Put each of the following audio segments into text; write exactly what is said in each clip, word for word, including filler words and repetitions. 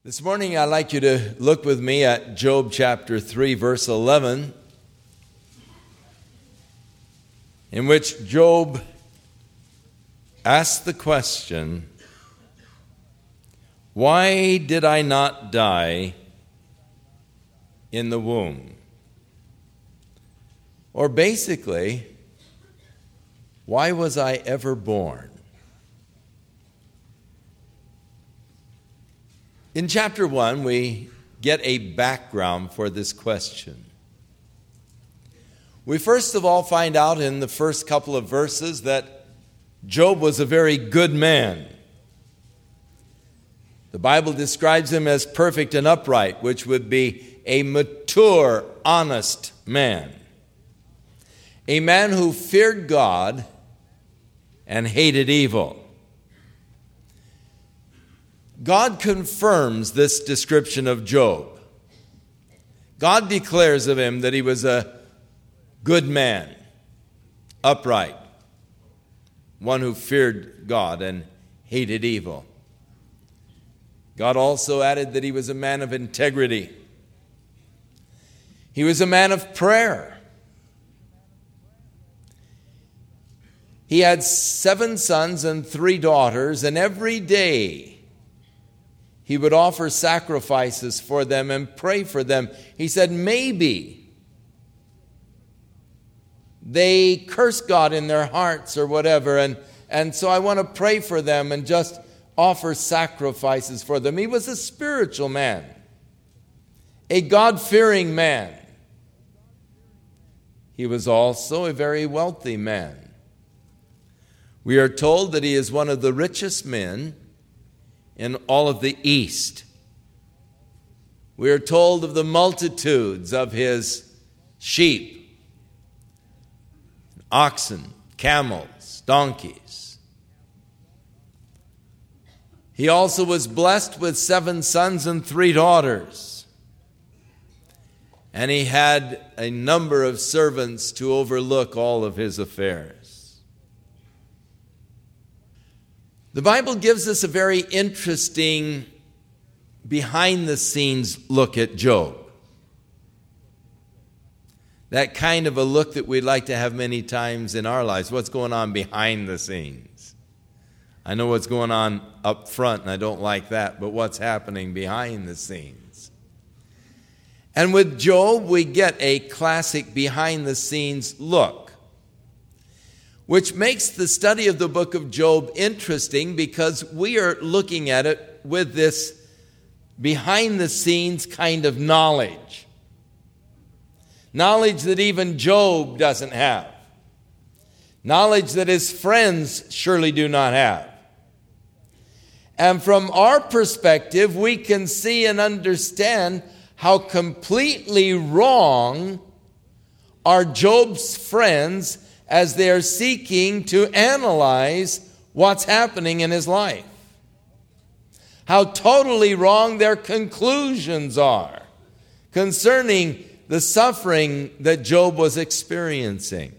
This morning, I'd like you to look with me at Job chapter three, verse eleven, in which Job asked the question, "Why did I not die in the womb?" Or basically, why was I ever born? In chapter one, we get a background for this question. We first of all find out in the first couple of verses that Job was a very good man. The Bible describes him as perfect and upright, which would be a mature, honest man. A man who feared God and hated evil. God confirms this description of Job. God declares of him that he was a good man, upright, one who feared God and hated evil. God also added that he was a man of integrity. He was a man of prayer. He had seven sons and three daughters, and every day he would offer sacrifices for them and pray for them. He said, maybe they curse God in their hearts or whatever, and, and so I want to pray for them and just offer sacrifices for them. He was a spiritual man, a God-fearing man. He was also a very wealthy man. We are told that he is one of the richest men in all of the East. We are told of the multitudes of his sheep, oxen, camels, donkeys. He also was blessed with seven sons and three daughters. And he had a number of servants to overlook all of his affairs. The Bible gives us a very interesting behind-the-scenes look at Job. That kind of a look that we'd like to have many times in our lives. What's going on behind the scenes? I know what's going on up front, and I don't like that, but what's happening behind the scenes? And with Job, we get a classic behind-the-scenes look, which makes the study of the book of Job interesting because we are looking at it with this behind-the-scenes kind of knowledge. Knowledge that even Job doesn't have. Knowledge that his friends surely do not have. And from our perspective, we can see and understand how completely wrong are Job's friends as they are seeking to analyze what's happening in his life. How totally wrong their conclusions are concerning the suffering that Job was experiencing.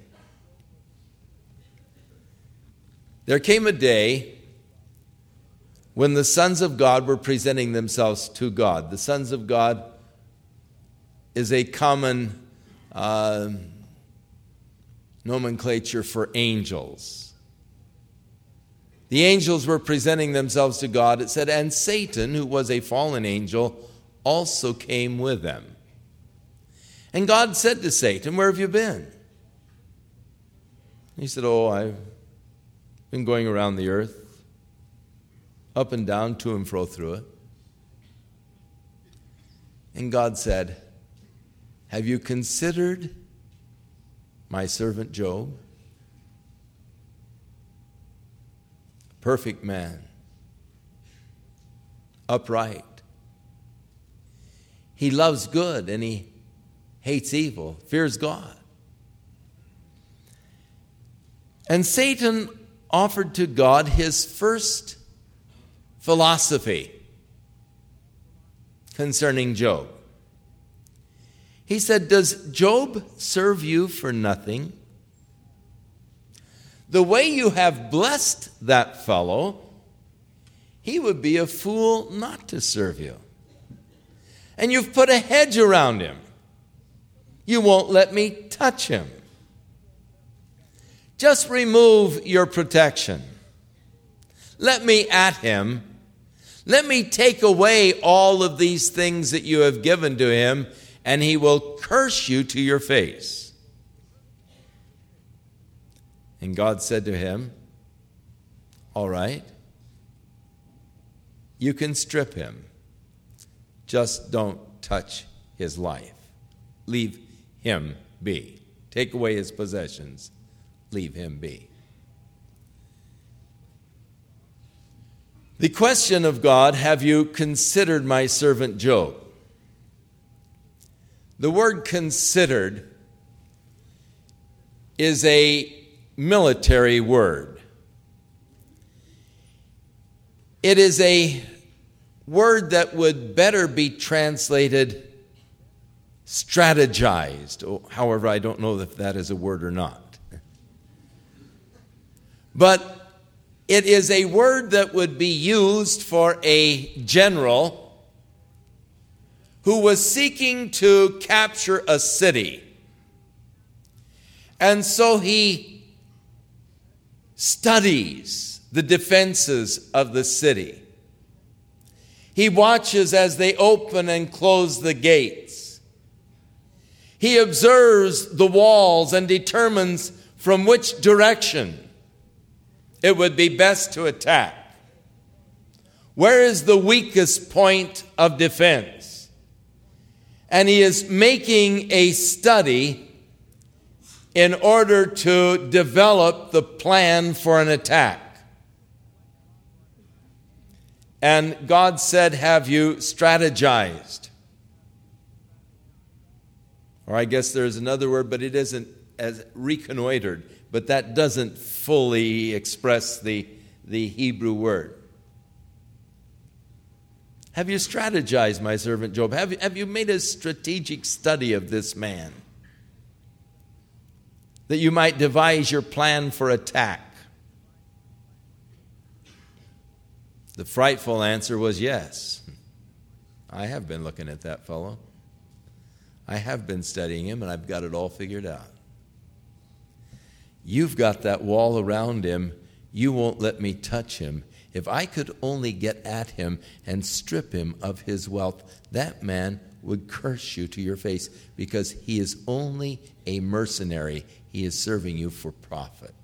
There came a day when the sons of God were presenting themselves to God. The sons of God is a common uh, nomenclature for angels. The angels were presenting themselves to God. It said, and Satan, who was a fallen angel, also came with them. And God said to Satan, where have you been? He said, oh, I've been going around the earth, up and down, to and fro through it. And God said, have you considered my servant Job? Perfect man, upright. He loves good and he hates evil, fears God. And Satan offered to God his first philosophy concerning Job. He said, does Job serve you for nothing? The way you have blessed that fellow, he would be a fool not to serve you. And you've put a hedge around him. You won't let me touch him. Just remove your protection. Let me at him. Let me take away all of these things that you have given to him, and he will curse you to your face. And God said to him, all right, you can strip him. Just don't touch his life. Leave him be. Take away his possessions. Leave him be. The question of God, have you considered my servant Job? The word considered is a military word. It is a word that would better be translated strategized. However, I don't know if that is a word or not. But it is a word that would be used for a general who was seeking to capture a city. And so he studies the defenses of the city. He watches as they open and close the gates. He observes the walls and determines from which direction it would be best to attack. Where is the weakest point of defense? And he is making a study in order to develop the plan for an attack. And God said, have you strategized? Or I guess there's another word, but it isn't as reconnoitered. But that doesn't fully express the, the Hebrew word. Have you strategized, my servant Job? Have you, have you made a strategic study of this man? That you might devise your plan for attack. The frightful answer was yes. I have been looking at that fellow. I have been studying him, and I've got it all figured out. You've got that wall around him. You won't let me touch him. If I could only get at him and strip him of his wealth, that man would curse you to your face, because he is only a mercenary. He is serving you for profit.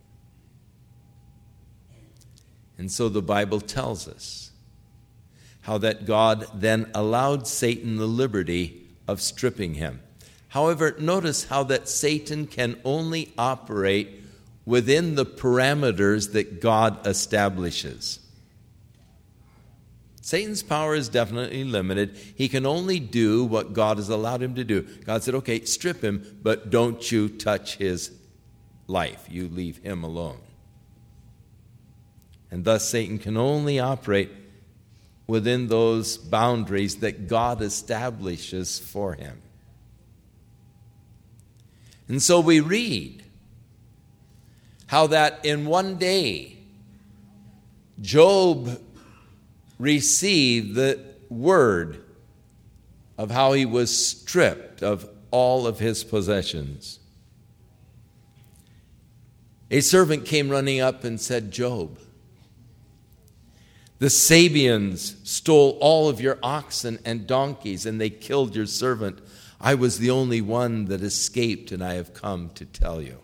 And so the Bible tells us how that God then allowed Satan the liberty of stripping him. However, notice how that Satan can only operate within the parameters that God establishes. Satan's power is definitely limited. He can only do what God has allowed him to do. God said, okay, strip him, but don't you touch his life. You leave him alone. And thus Satan can only operate within those boundaries that God establishes for him. And so we read how that in one day Job received the word of how he was stripped of all of his possessions. A servant came running up and said, Job, the Sabeans stole all of your oxen and donkeys, and they killed your servant. I was the only one that escaped, and I have come to tell you.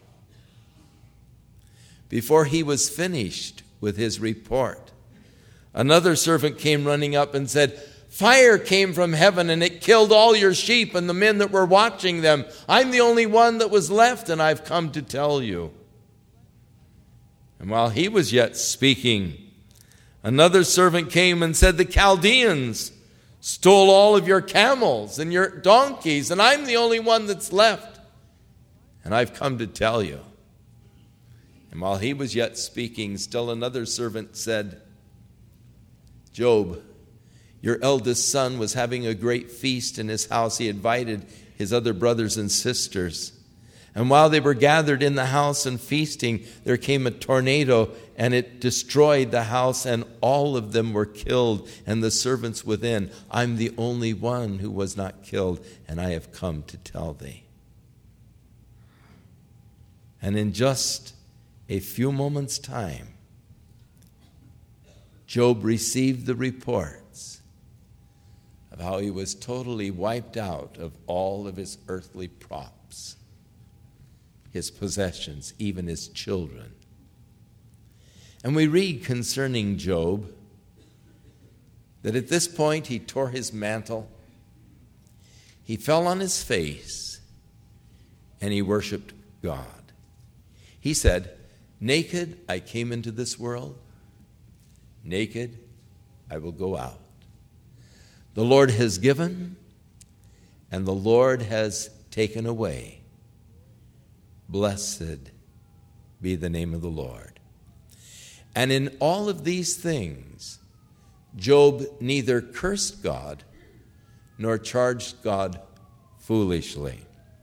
Before he was finished with his report, another servant came running up and said, fire came from heaven and it killed all your sheep and the men that were watching them. I'm the only one that was left, and I've come to tell you. And while he was yet speaking, another servant came and said, the Chaldeans stole all of your camels and your donkeys, and I'm the only one that's left, and I've come to tell you. And while he was yet speaking, still another servant said, Job, your eldest son was having a great feast in his house. He invited his other brothers and sisters. And while they were gathered in the house and feasting, there came a tornado, and it destroyed the house, and all of them were killed, and the servants within. I'm the only one who was not killed, and I have come to tell thee. And in just a few moments' time, Job received the reports of how he was totally wiped out of all of his earthly props, his possessions, even his children. And we read concerning Job that at this point he tore his mantle, he fell on his face, and he worshiped God. He said, "Naked I came into this world, naked I will go out. The Lord has given, and the Lord has taken away. Blessed be the name of the Lord." And in all of these things, Job neither cursed God nor charged God foolishly.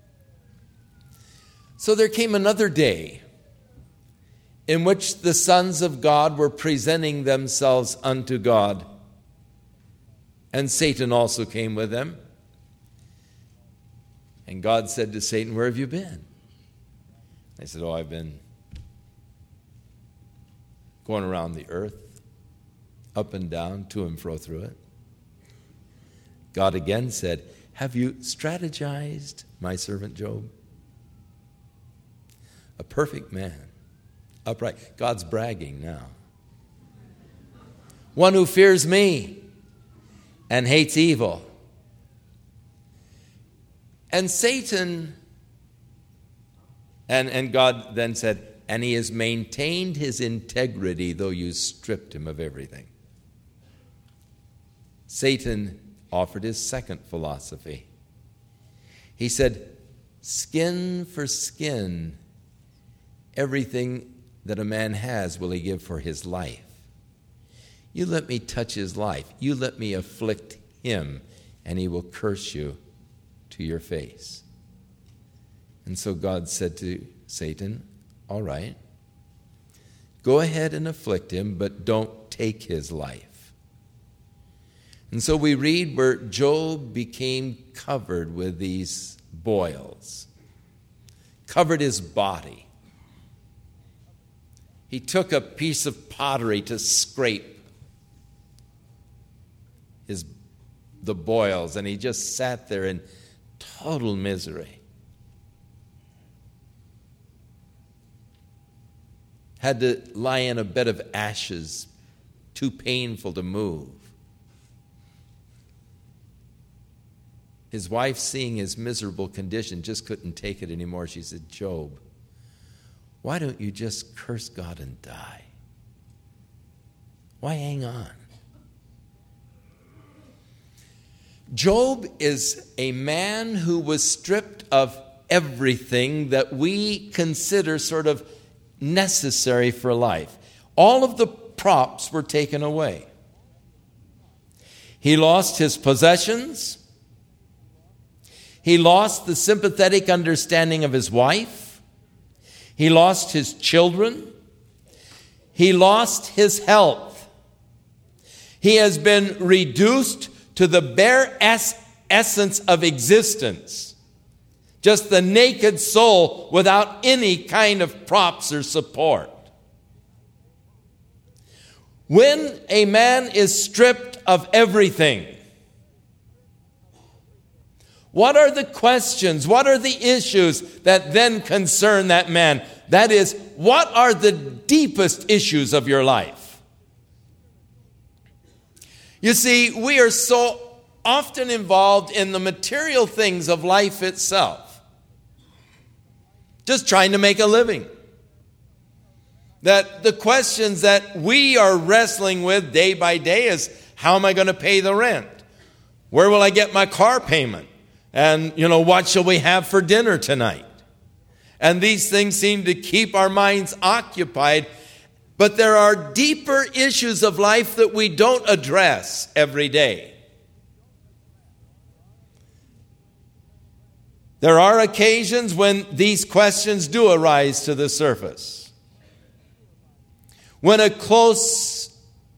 So there came another day in which the sons of God were presenting themselves unto God, and Satan also came with them. And God said to Satan, "Where have you been?" I said, "Oh, I've been going around the earth, up and down, to and fro through it." God again said, "Have you strategized my servant Job? A perfect man, upright." God's bragging now. "One who fears me and hates evil." And Satan, and, and God then said, "And he has maintained his integrity, though you stripped him of everything." Satan offered his second philosophy. He said, "Skin for skin, everything that a man has will he give for his life. You let me touch his life. You let me afflict him, and he will curse you to your face." And so God said to Satan, "All right, go ahead and afflict him, but don't take his life." And so we read where Job became covered with these boils, covered his body. He took a piece of pottery to scrape his the boils, and he just sat there in total misery. Had to lie in a bed of ashes, too painful to move. His wife, seeing his miserable condition, just couldn't take it anymore. She said, "Job, why don't you just curse God and die? Why hang on?" Job is a man who was stripped of everything that we consider sort of necessary for life. All of the props were taken away. He lost his possessions. He lost the sympathetic understanding of his wife. He lost his children. He lost his health. He has been reduced to the bare es- essence of existence, just the naked soul without any kind of props or support. When a man is stripped of everything, what are the questions? What are the issues that then concern that man? That is, what are the deepest issues of your life? You see, we are so often involved in the material things of life itself, just trying to make a living, that the questions that we are wrestling with day by day is, how am I going to pay the rent? Where will I get my car payment? And, you know, what shall we have for dinner tonight? And these things seem to keep our minds occupied. But there are deeper issues of life that we don't address every day. There are occasions when these questions do arise to the surface. When a close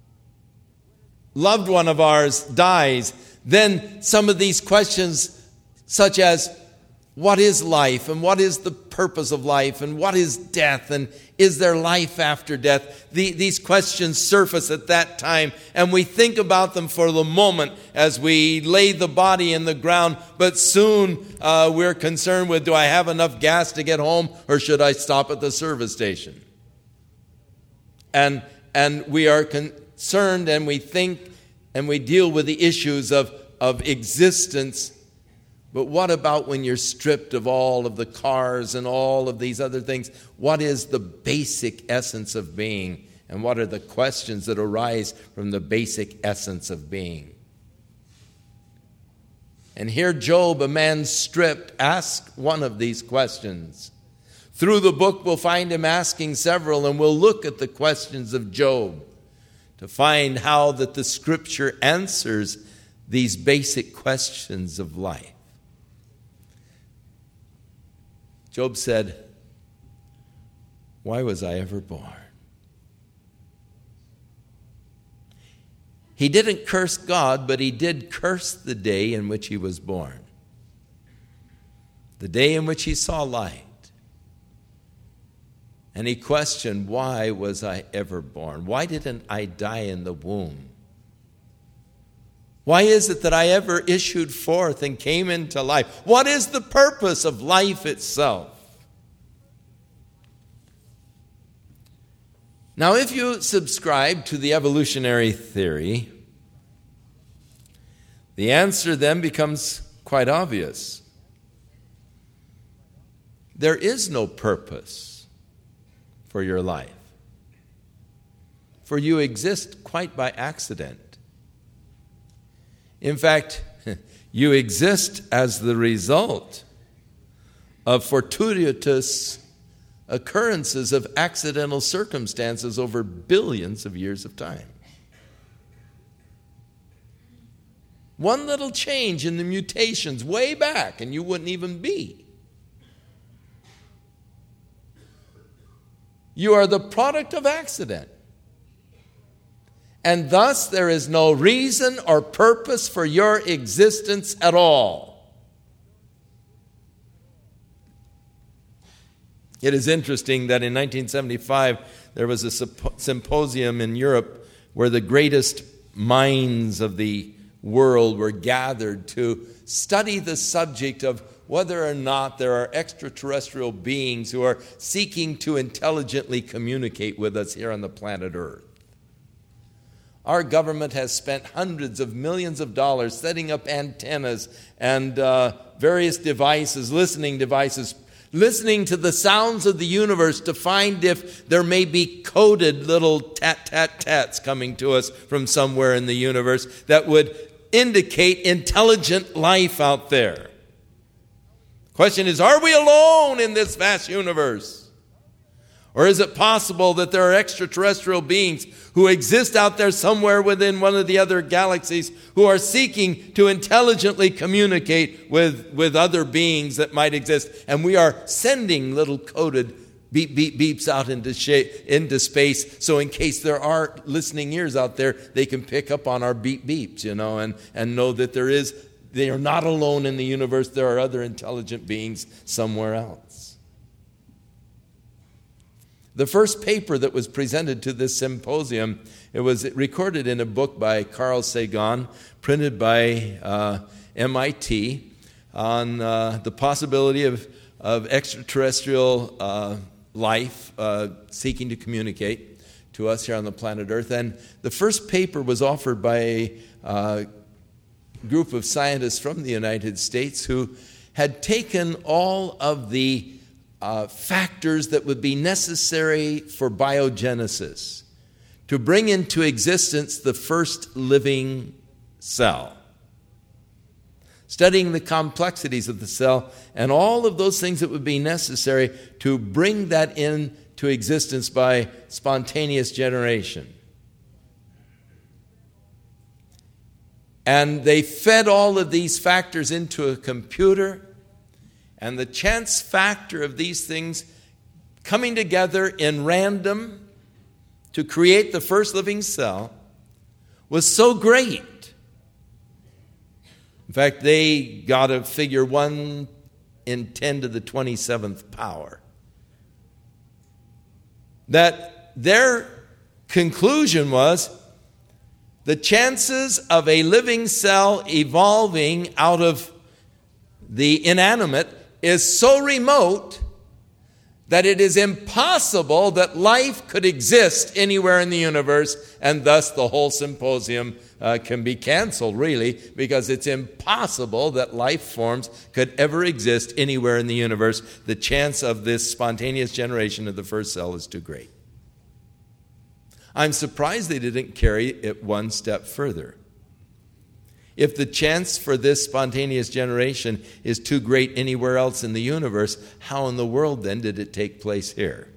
loved one of ours dies, then some of these questions, such as, what is life, and what is the purpose of life, and what is death, and is there life after death? The, these questions surface at that time, and we think about them for the moment as we lay the body in the ground, but soon uh, we're concerned with, do I have enough gas to get home, or should I stop at the service station? And, and we are concerned, and we think, and we deal with the issues of, of existence. But what about when you're stripped of all of the cars and all of these other things? What is the basic essence of being? And what are the questions that arise from the basic essence of being? And here Job, a man stripped, asks one of these questions. Through the book we'll find him asking several, and we'll look at the questions of Job to find how that the Scripture answers these basic questions of life. Job said, why was I ever born? He didn't curse God, but he did curse the day in which he was born. The day in which he saw light. And he questioned, why was I ever born? Why didn't I die in the womb? Why is it that I ever issued forth and came into life? What is the purpose of life itself? Now, if you subscribe to the evolutionary theory, the answer then becomes quite obvious. There is no purpose for your life, for you exist quite by accident. In fact, you exist as the result of fortuitous occurrences of accidental circumstances over billions of years of time. One little change in the mutations way back, and you wouldn't even be. You are the product of accident. And thus there is no reason or purpose for your existence at all. It is interesting that in nineteen seventy-five there was a symposium in Europe where the greatest minds of the world were gathered to study the subject of whether or not there are extraterrestrial beings who are seeking to intelligently communicate with us here on the planet Earth. Our government has spent hundreds of millions of dollars setting up antennas and uh, various devices, listening devices, listening to the sounds of the universe to find if there may be coded little tat-tat-tats coming to us from somewhere in the universe that would indicate intelligent life out there. The question is, are we alone in this vast universe? Or is it possible that there are extraterrestrial beings who exist out there somewhere within one of the other galaxies who are seeking to intelligently communicate with, with other beings that might exist? And we are sending little coded beep, beep, beeps out into, sh- into space, so in case there are listening ears out there, they can pick up on our beep beeps, you know, and, and know that there is, they are not alone in the universe. There are other intelligent beings somewhere else. The first paper that was presented to this symposium, it was recorded in a book by Carl Sagan, printed by uh, M I T, on uh, the possibility of, of extraterrestrial uh, life uh, seeking to communicate to us here on the planet Earth. And the first paper was offered by a uh, group of scientists from the United States who had taken all of the Uh, factors that would be necessary for biogenesis to bring into existence the first living cell. Studying the complexities of the cell and all of those things that would be necessary to bring that into existence by spontaneous generation. And they fed all of these factors into a computer, and the chance factor of these things coming together in random to create the first living cell was so great. In fact, they got a figure one in ten to the twenty-seventh power. That their conclusion was the chances of a living cell evolving out of the inanimate is so remote that it is impossible that life could exist anywhere in the universe, and thus the whole symposium uh, can be canceled, really, because it's impossible that life forms could ever exist anywhere in the universe. The chance of this spontaneous generation of the first cell is too great. I'm surprised they didn't carry it one step further. If the chance for this spontaneous generation is too great anywhere else in the universe, how in the world then did it take place here?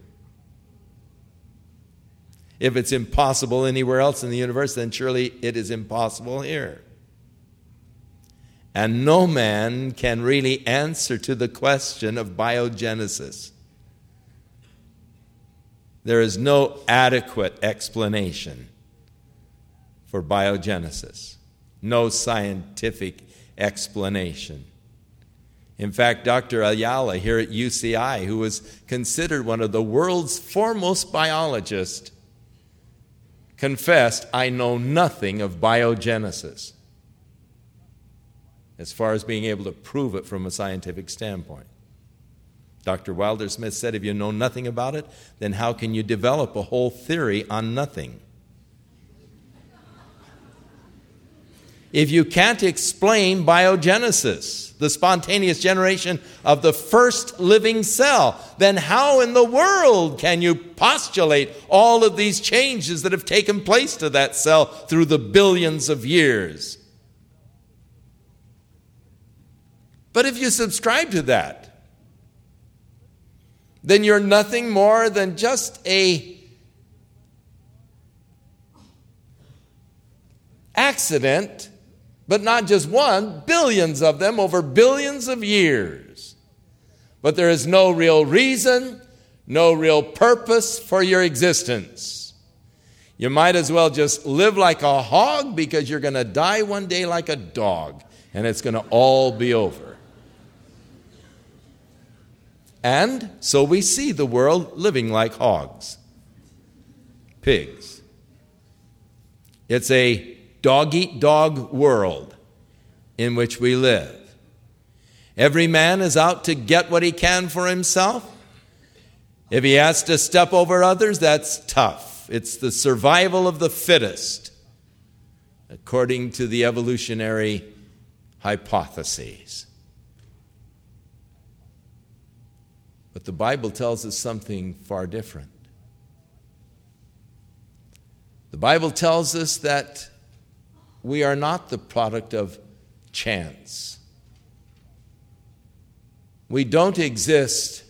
If it's impossible anywhere else in the universe, then surely it is impossible here. And no man can really answer to the question of biogenesis. There is no adequate explanation for biogenesis. No scientific explanation. In fact, Doctor Ayala here at U C I, who was considered one of the world's foremost biologists, confessed, I know nothing of biogenesis as far as being able to prove it from a scientific standpoint. Doctor Wilder Smith said, if you know nothing about it, then how can you develop a whole theory on nothing? If you can't explain biogenesis, the spontaneous generation of the first living cell, then how in the world can you postulate all of these changes that have taken place to that cell through the billions of years? But if you subscribe to that, then you're nothing more than just a accident, but not just one, billions of them over billions of years. But there is no real reason, no real purpose for your existence. You might as well just live like a hog because you're going to die one day like a dog, and it's going to all be over. And so we see the world living like hogs, pigs. It's a dog-eat-dog world in which we live. Every man is out to get what he can for himself. If he has to step over others, that's tough. It's the survival of the fittest, according to the evolutionary hypotheses. But the Bible tells us something far different. The Bible tells us that we are not the product of chance. We don't exist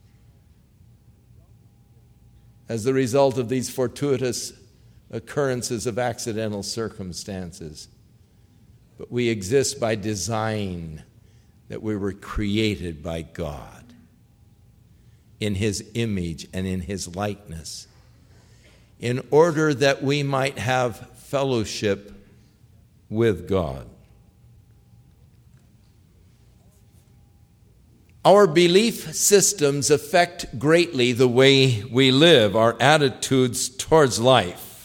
as the result of these fortuitous occurrences of accidental circumstances, but we exist by design, that we were created by God in His image and in His likeness, in order that we might have fellowship with God. Our belief systems affect greatly the way we live, our attitudes towards life.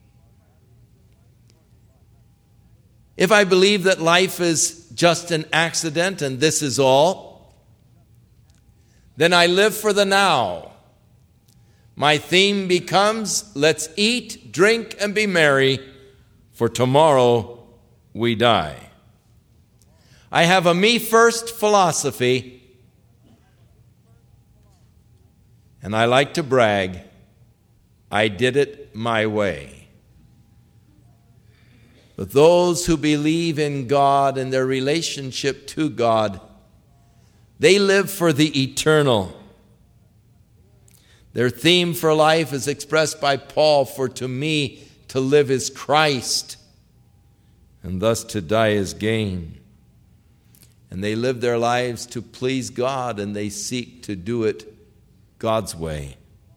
If I believe that life is just an accident and this is all, then I live for the now. My theme becomes, let's eat, drink, and be merry, for tomorrow we die. I have a me-first philosophy, and I like to brag, I did it my way. But those who believe in God and their relationship to God, they live for the eternal. Their theme for life is expressed by Paul, for to me to live is Christ, and thus to die is gain. and they live their lives to please God, and they seek to do it God's way.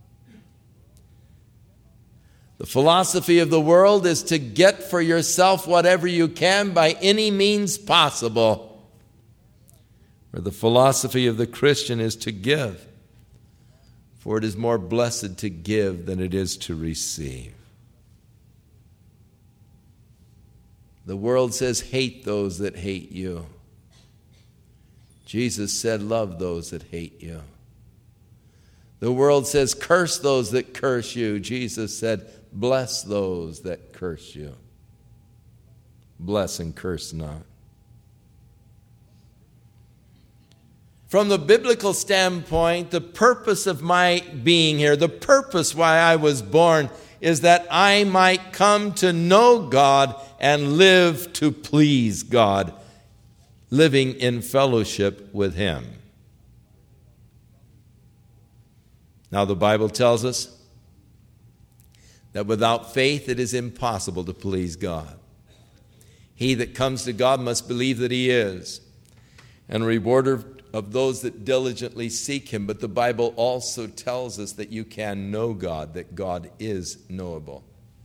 The philosophy of the world is to get for yourself whatever you can by any means possible, where the philosophy of the Christian is to give, for it is more blessed to give than it is to receive. The world says, hate those that hate you. Jesus said, love those that hate you. The world says, curse those that curse you. Jesus said, bless those that curse you. Bless and curse not. From the biblical standpoint, the purpose of my being here, the purpose why I was born, is that I might come to know God and live to please God, living in fellowship with Him. Now, the Bible tells us that without faith it is impossible to please God. He that comes to God must believe that He is, and a rewarder of those that diligently seek Him. But the Bible also tells us that you can know God, that God is knowable.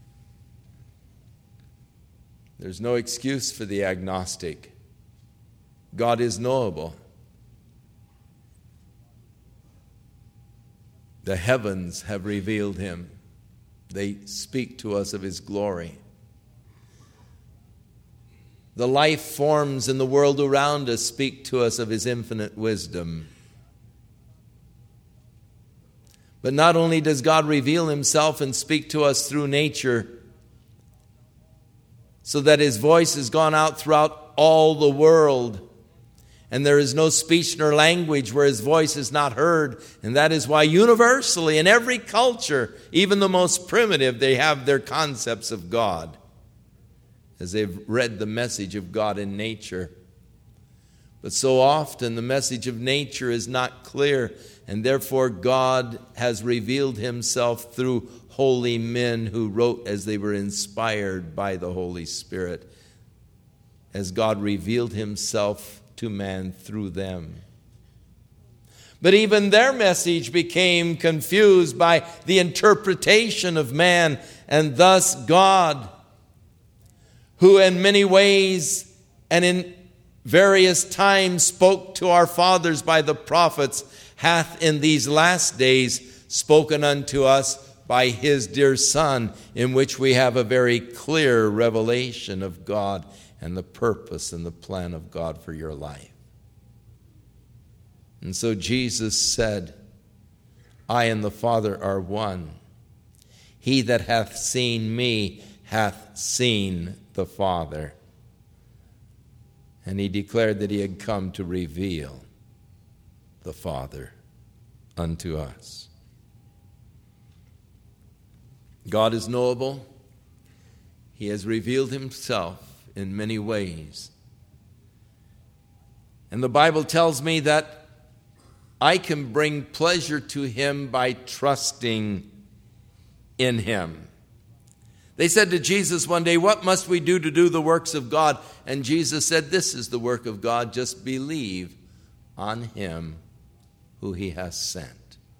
There's no excuse for the agnostic. God is knowable. The heavens have revealed Him. They speak to us of His glory. The life forms in the world around us speak to us of His infinite wisdom. But not only does God reveal Himself and speak to us through nature, so that His voice has gone out throughout all the world, and there is no speech nor language where His voice is not heard. And that is why universally in every culture, even the most primitive, they have their concepts of God, as they've read the message of God in nature. But so often the message of nature is not clear, and therefore God has revealed Himself through holy men who wrote as they were inspired by the Holy Spirit, as God revealed Himself to man through them. But even their message became confused by the interpretation of man, and thus God, who in many ways and in various times spoke to our fathers by the prophets, hath in these last days spoken unto us by His dear Son, in which we have a very clear revelation of God and the purpose and the plan of God for your life. And so Jesus said, I and the Father are one. He that hath seen me hath seen the Father. And He declared that He had come to reveal the Father unto us. God is knowable. He has revealed Himself in many ways. And the Bible tells me that I can bring pleasure to Him by trusting in Him. They said to Jesus one day, what must we do to do the works of God? And Jesus said, this is the work of God, just believe on Him who He has sent.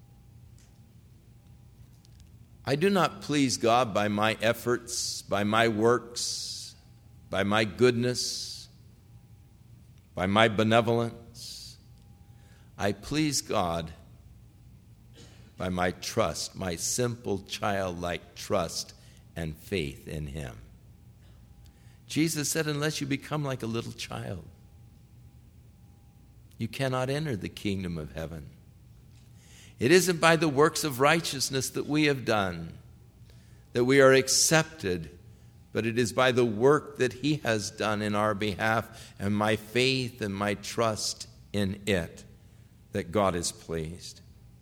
I do not please God by my efforts, by my works, by my goodness, by my benevolence. I please God by my trust, my simple childlike trust and faith in Him. Jesus said, unless you become like a little child, you cannot enter the kingdom of heaven. It isn't by the works of righteousness that we have done that we are accepted, but it is by the work that He has done in our behalf and my faith and my trust in it that God is pleased.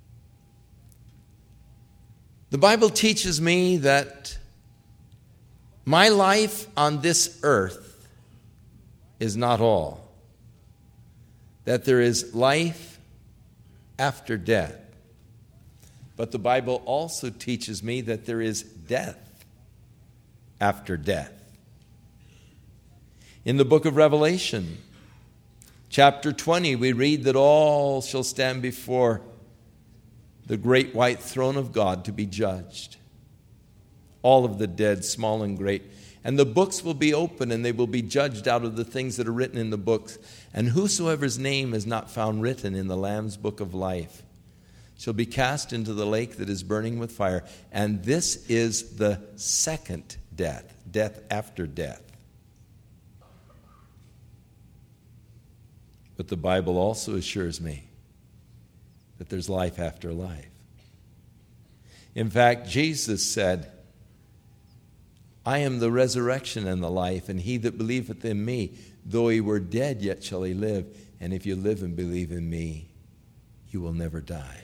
The Bible teaches me that my life on this earth is not all, that there is life after death. But the Bible also teaches me that there is death after death. In the book of Revelation, Chapter twenty, we read that all shall stand before the great white throne of God to be judged. All of the dead, small and great. And the books will be open, and they will be judged out of the things that are written in the books. And whosoever's name is not found written in the Lamb's book of life shall be cast into the lake that is burning with fire. And this is the second death, death after death. But the Bible also assures me that there's life after life. In fact, Jesus said, I am the resurrection and the life, and he that believeth in me, though he were dead, yet shall he live. And if you live and believe in me, you will never die.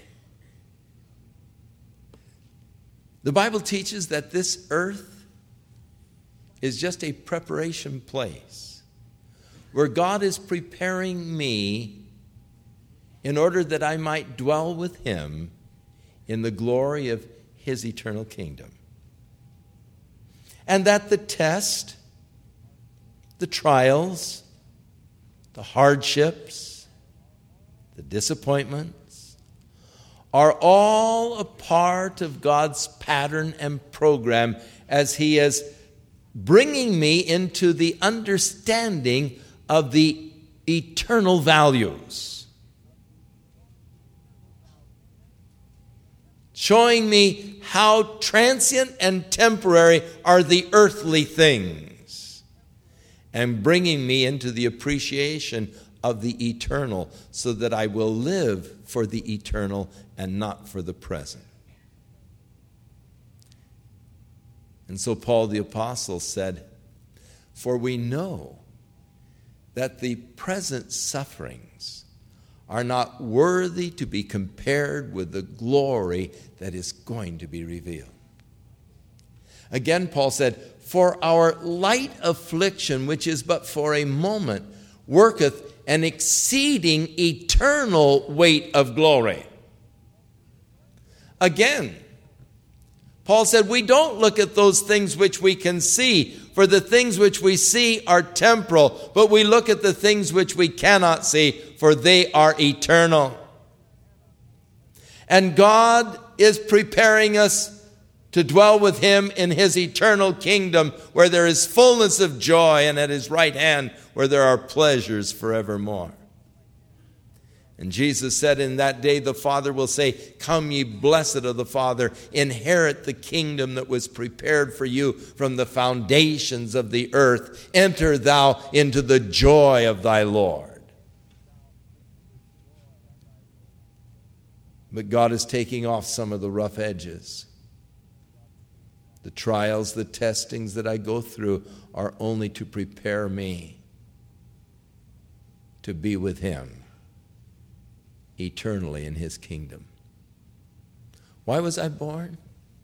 The Bible teaches that this earth is just a preparation place where God is preparing me in order that I might dwell with him in the glory of his eternal kingdom. And that the test, the trials, the hardships, the disappointments are all a part of God's pattern and program as he is bringing me into the understanding of the eternal values. Showing me how transient and temporary are the earthly things, and bringing me into the appreciation of the eternal, so that I will live for the eternal and not for the present. And so Paul the Apostle said, for we know that the present sufferings are not worthy to be compared with the glory that is going to be revealed. Again, Paul said, for our light affliction, which is but for a moment, worketh an exceeding eternal weight of glory. Again, Paul said, we don't look at those things which we can see, for the things which we see are temporal, but we look at the things which we cannot see, for they are eternal. And God is preparing us to dwell with him in his eternal kingdom, where there is fullness of joy, and at his right hand where there are pleasures forevermore. And Jesus said, in that day the Father will say, come ye blessed of the Father, inherit the kingdom that was prepared for you from the foundations of the earth. Enter thou into the joy of thy Lord. But God is taking off some of the rough edges. The trials, the testings that I go through are only to prepare me to be with him eternally in his kingdom. Why was I born?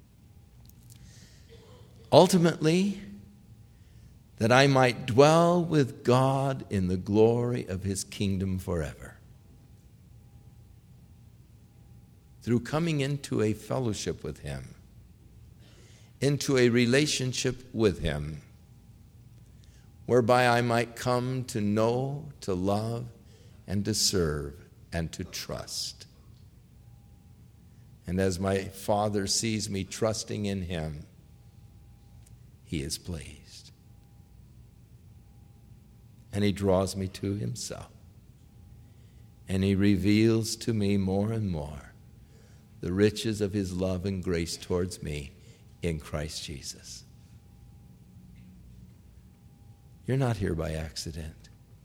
Ultimately, that I might dwell with God in the glory of his kingdom forever. Through coming into a fellowship with him, into a relationship with him, whereby I might come to know, to love, and to serve, and to trust. And as my Father sees me trusting in him, he is pleased. And he draws me to himself. And he reveals to me more and more the riches of his love and grace towards me in Christ Jesus. You're not here by accident.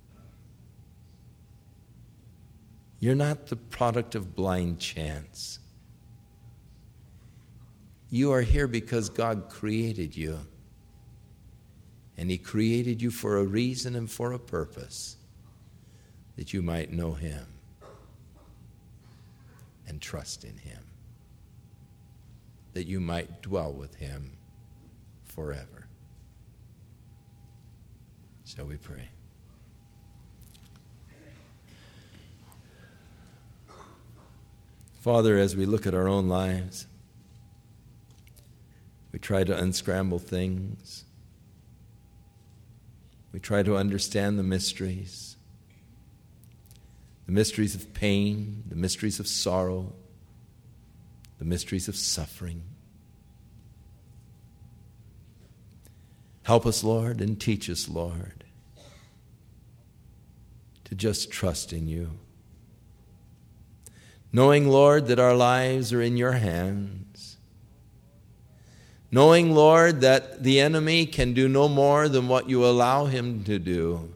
You're not the product of blind chance. You are here because God created you. And he created you for a reason and for a purpose, that you might know him and trust in him, that you might dwell with him forever. Shall we pray? Father, as we look at our own lives, we try to unscramble things. We try to understand the mysteries. the mysteries of pain, the mysteries of sorrow, the mysteries of suffering. Help us, Lord, and teach us, Lord, to just trust in you. Knowing, Lord, that our lives are in your hands. Knowing, Lord, that the enemy can do no more than what you allow him to do.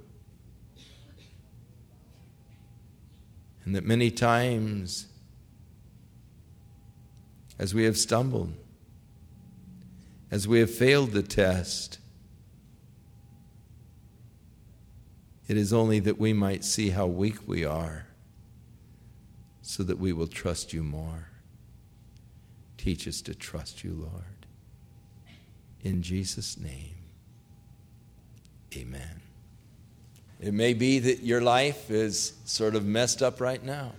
And that many times, as we have stumbled, as we have failed the test, it is only that we might see how weak we are, so that we will trust you more. Teach us to trust you, Lord. In Jesus' name, amen. It may be that your life is sort of messed up right now.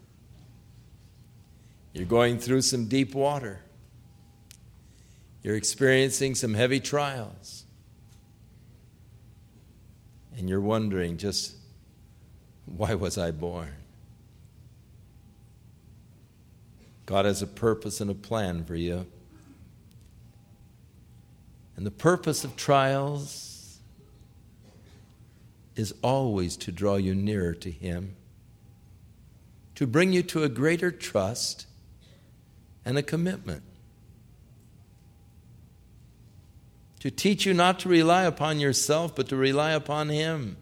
You're going through some deep water. You're experiencing some heavy trials. And you're wondering just, why was I born? God has a purpose and a plan for you. And the purpose of trials is always to draw you nearer to Him, to bring you to a greater trust and a commitment, to teach you not to rely upon yourself, but to rely upon Him.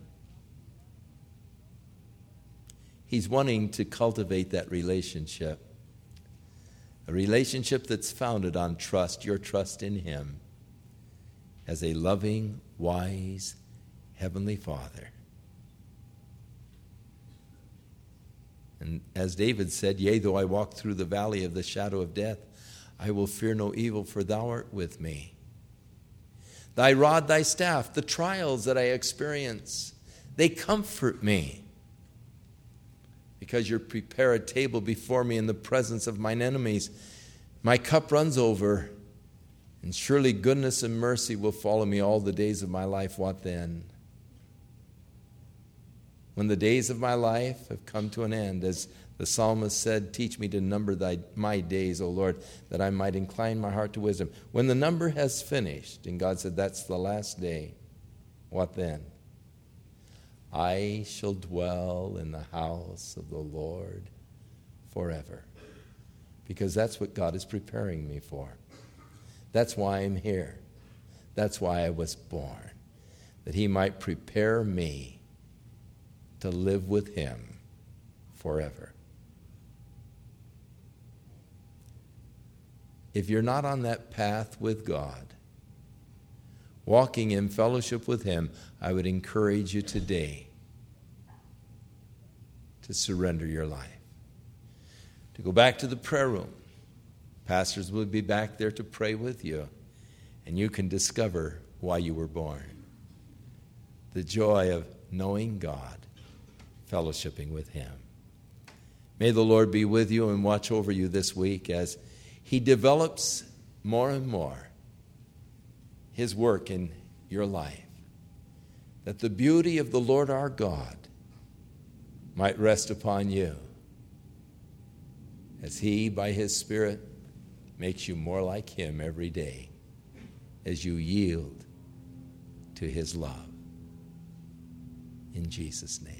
He's wanting to cultivate that relationship, a relationship that's founded on trust, your trust in Him as a loving, wise, Heavenly Father. And as David said, yea, though I walk through the valley of the shadow of death, I will fear no evil, for thou art with me. Thy rod, thy staff, the trials that I experience, they comfort me. Because you prepare a table before me in the presence of mine enemies. My cup runs over, and surely goodness and mercy will follow me all the days of my life. What then? When the days of my life have come to an end, as the psalmist said, teach me to number thy, my days, O Lord, that I might incline my heart to wisdom. When the number has finished, and God said that's the last day, what then? I shall dwell in the house of the Lord forever. Because that's what God is preparing me for. That's why I'm here. That's why I was born. That He might prepare me to live with Him forever. If you're not on that path with God, walking in fellowship with Him, I would encourage you today to surrender your life. To go back to the prayer room. Pastors will be back there to pray with you, and you can discover why you were born. The joy of knowing God, fellowshipping with Him. May the Lord be with you and watch over you this week as He develops more and more His work in your life, that the beauty of the Lord our God might rest upon you as He, by His Spirit, makes you more like Him every day as you yield to His love. In Jesus' name.